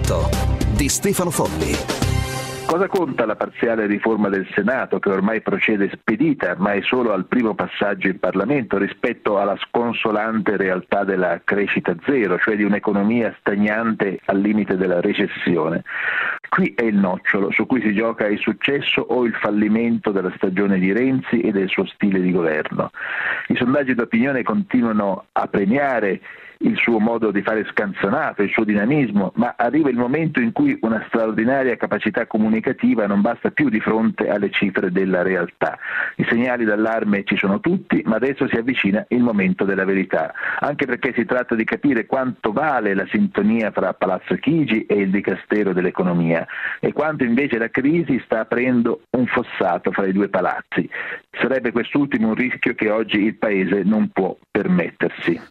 Parlamento di Stefano Folli. Cosa conta la parziale riforma del Senato, che ormai procede spedita, ma è solo al primo passaggio in Parlamento, rispetto alla sconsolante realtà della crescita zero, cioè di un'economia stagnante al limite della recessione? Qui è il nocciolo su cui si gioca il successo o il fallimento della stagione di Renzi e del suo stile di governo. I sondaggi d'opinione continuano a premiare il suo modo di fare scanzonato, il suo dinamismo, ma arriva il momento in cui una straordinaria capacità comunicativa non basta più di fronte alle cifre della realtà. I segnali d'allarme ci sono tutti, ma adesso si avvicina il momento della verità, anche perché si tratta di capire quanto vale la sintonia fra Palazzo Chigi e il Dicastero dell'Economia e quanto invece la crisi sta aprendo un fossato fra i due palazzi. Sarebbe quest'ultimo un rischio che oggi il Paese non può permettersi.